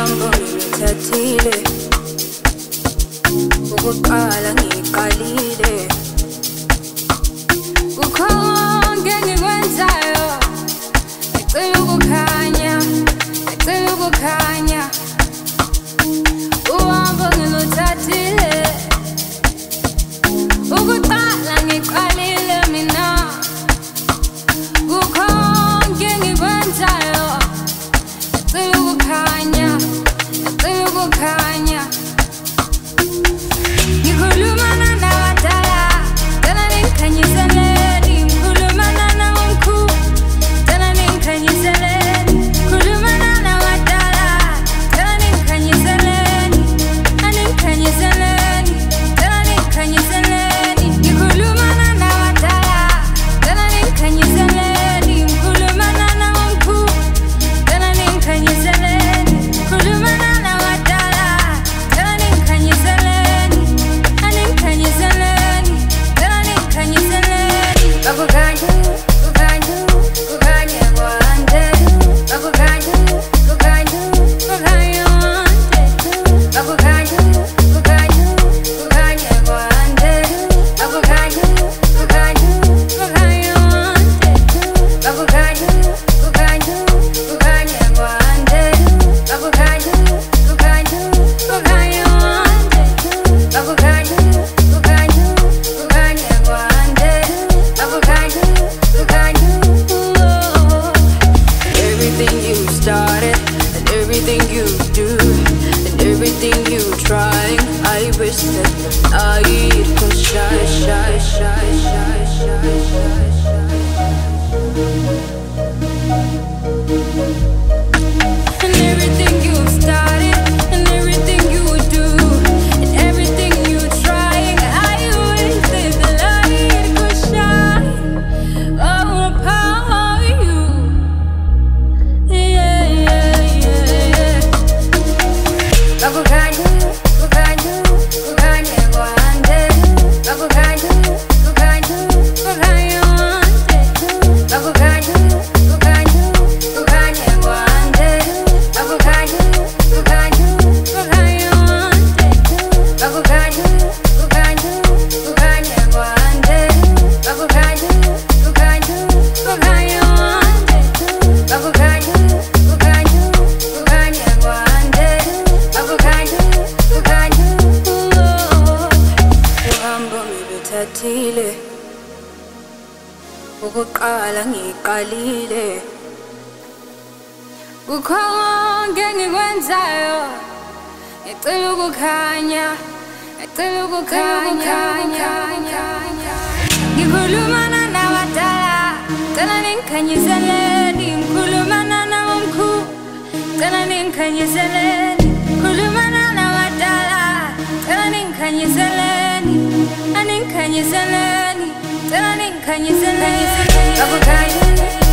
uhambo ngiluthathile, ukuqala ngiqalile. Kukhonke engikwenzayo ngicela ukukhanya, ngicela ukukhanya. Uhambo ngiluthathile, ukuqala ngiqalile mina. Kukhonke engikwenzayo ngicela ukukhanya, ngicela ukukhanya. Ngikhuluma nabadala, cela ningikhanyiseleni. Ngikhuluma nabomkhulu, cela ningikhanyiseleni. Ngikhuluma nabadala, cela ningikhanyiseleni. Ningikhanyiseleni, cela ningikhanyiseleni. Ngikhuluma nabadala, cela ningikhanyiseleni. Ngikhuluma nabomkhulu, cela ningikhanyiseleni. Ngikhuluma nabadala, cela ningikhanyiseleni. Ningikhanyiseleni, cela ningikhanyiseleni. Bakukhanya, kukhanya, kukhanya kwande. Bakukhanya, kukhanya, kukhanya kwande. Bakukhanya, kukhanya, kukhanya kwande. Bakukhanya, kukhanya, kukhanya kwande. Bakukhanya, kukhanya, kukhanya kwande. Bakukhanya, kukhanya, kukhanya kwande. Bakukhanya, kukhanya, kukhanya kwande. Bakukhanya, kukhanya. Everything you started and everything you do and everything you trying, I wish that I could shine, shine, shine, shine, shine, shine, shine. And everything you started and everything you do and everything you trying, I wish that the light could shine upon you. Yeah, yeah, yeah. Bakukhanya, kukhanya, kukhanya kwande. Bakukhanya, kukhanya, kukhanya kwande. Bakukhanya, kukhanya, kukhanya kwande. Bakukhanya, kukhanya, kukhanya kwande. Bakukhanya, kukhanya, kukhanya kwande. Bakukhanya, kukhanya, kukhanya kwande. Bakukhanya, kukhanya, kukhanya kwande. Bakukhanya, kukhanya. Uhambo ngiluthathile, ukuqala ngiqalile. Kukhonke engikwenzayo ngicela ukukhanya, ngicela ukukhanya. Ngikhuluma nabadala, cela ningikhanyiseleni. Ngikhuluma nabomkhulu, cela ningikhanyiseleni. Ngikhuluma nabadala, cela ningikhanyiseleni. Ningikhanyiseleni, cela ningikhanyiseleni. Bakukhanya.